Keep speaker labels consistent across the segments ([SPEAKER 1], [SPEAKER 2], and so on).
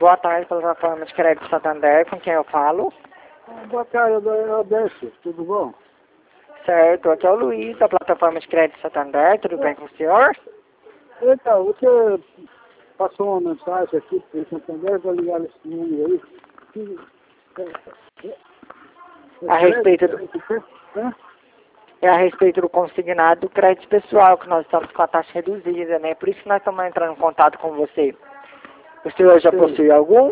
[SPEAKER 1] Boa tarde, plataforma de crédito Santander, com quem eu falo?
[SPEAKER 2] Boa tarde, Odécio, tudo bom?
[SPEAKER 1] Certo, aqui é o Luiz, da plataforma de crédito Santander, tudo bem com o senhor?
[SPEAKER 2] Então, você passou uma mensagem aqui para o Santander, vou ligar nesse número aí.
[SPEAKER 1] A respeito do, é a respeito do consignado do crédito pessoal, que nós estamos com a taxa reduzida, né? Por isso que nós estamos entrando em contato com você. O senhor já possui algum?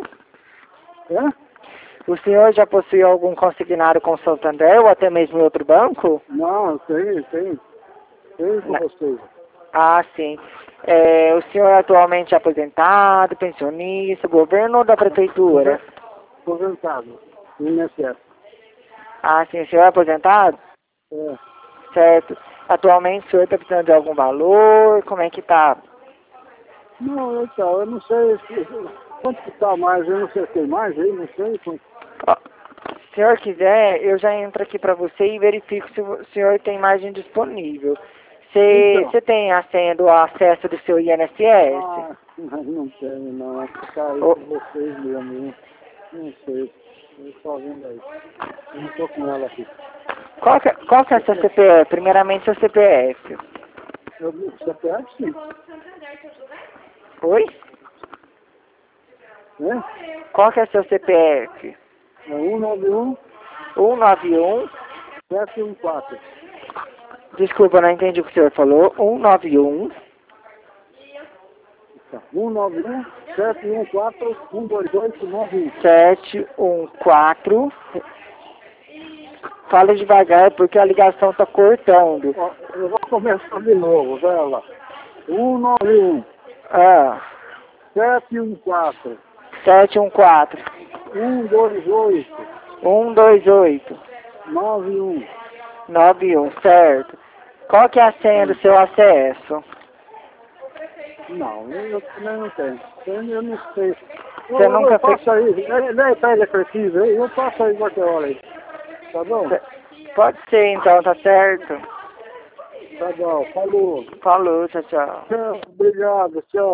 [SPEAKER 1] O senhor já possui algum consignado com o Santander ou até mesmo em outro banco?
[SPEAKER 2] Não, tenho com você.
[SPEAKER 1] Ah, sim. O senhor é atualmente aposentado, pensionista, governo ou da prefeitura?
[SPEAKER 2] Aposentado, INSS.
[SPEAKER 1] Ah, sim. O senhor é aposentado?
[SPEAKER 2] É.
[SPEAKER 1] Certo. Atualmente o senhor está precisando de algum valor? Como é que tá?
[SPEAKER 2] Não, então, eu não sei quanto que tá mais, eu não sei se tem mais aí, não sei.
[SPEAKER 1] Ó, se o senhor quiser, eu já entro aqui para você e verifico se o senhor tem margem disponível. Você tem a senha do acesso do seu INSS?
[SPEAKER 2] Ah, não tenho, não. Acho que tá aí
[SPEAKER 1] Oh.
[SPEAKER 2] com vocês mesmo. Não sei. Eu estou vendo aí. Eu não estou com ela aqui.
[SPEAKER 1] Qual que é o seu CPF? Primeiramente, seu CPF.
[SPEAKER 2] CPF, sim.
[SPEAKER 1] Oi? Qual que é o seu CPF?
[SPEAKER 2] É 191
[SPEAKER 1] 191.
[SPEAKER 2] 714.
[SPEAKER 1] Desculpa, eu não entendi o que o senhor falou. 191.
[SPEAKER 2] 191 714 12891.
[SPEAKER 1] 714. Fala devagar porque a ligação está cortando.
[SPEAKER 2] Ó, eu vou começar de novo, vai lá. 191
[SPEAKER 1] Ah.
[SPEAKER 2] 714
[SPEAKER 1] 714.
[SPEAKER 2] 128
[SPEAKER 1] 128. 91, certo. Qual que é a senha do seu acesso?
[SPEAKER 2] Não, eu também não tenho. Eu não sei.
[SPEAKER 1] Você nunca fez?
[SPEAKER 2] Passa aí, ele precisa aí, eu passo aí qualquer hora aí. Tá bom?
[SPEAKER 1] Pode ser então, tá certo?
[SPEAKER 2] Tá bom, falou.
[SPEAKER 1] Falou, tchau, tchau.
[SPEAKER 2] Tchau, obrigado, tchau.